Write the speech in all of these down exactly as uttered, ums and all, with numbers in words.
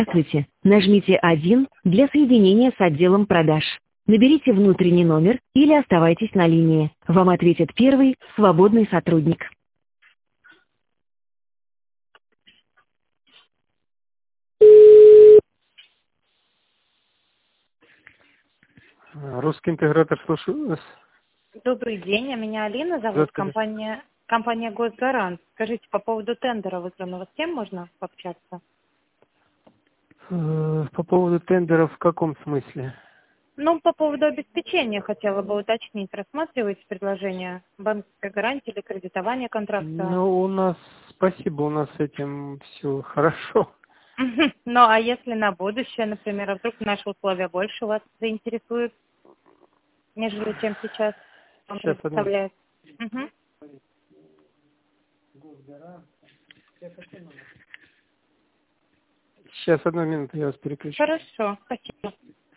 Здравствуйте. Нажмите один для соединения с отделом продаж. Наберите внутренний номер или оставайтесь на линии. Вам ответит первый свободный сотрудник. Русский интегратор, слушаю вас. Добрый день, а меня Алина зовут, Здравствуйте. компания, компания Госгарант. Скажите, по поводу тендера вызванного, с кем можно пообщаться? Э, По поводу тендера в каком смысле? Ну, по поводу обеспечения хотела бы уточнить. Рассматриваете предложение банковской гарантии или кредитования контракта? Ну, у нас, спасибо, у нас с этим все хорошо. Ну, а если на будущее, например, а вдруг наши условия больше вас заинтересуют, нежели чем сейчас вам Сейчас, одну, предоставляют? Мгм. сейчас, одну минуту, я вас переключу. Хорошо, спасибо.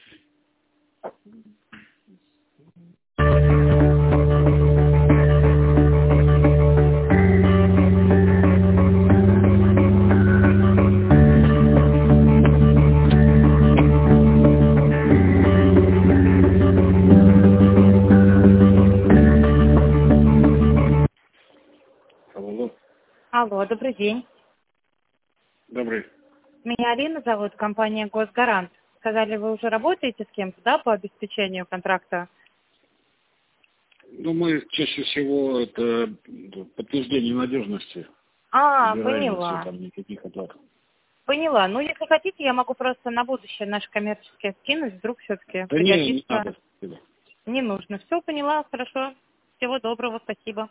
Алло, Алло, добрый день. добрый. Меня Алина зовут, компания Госгарант. Сказали, вы уже работаете с кем-то, да, по обеспечению контракта? Ну, мы чаще всего это подтверждение надежности. А, Убираем, все, поняла. там никаких оплат. Поняла. Ну, если хотите, я могу просто на будущее наши коммерческие скинуть, вдруг все-таки Да не, не пригодится. надо. Не нужно. Все, поняла, хорошо. Всего доброго, спасибо.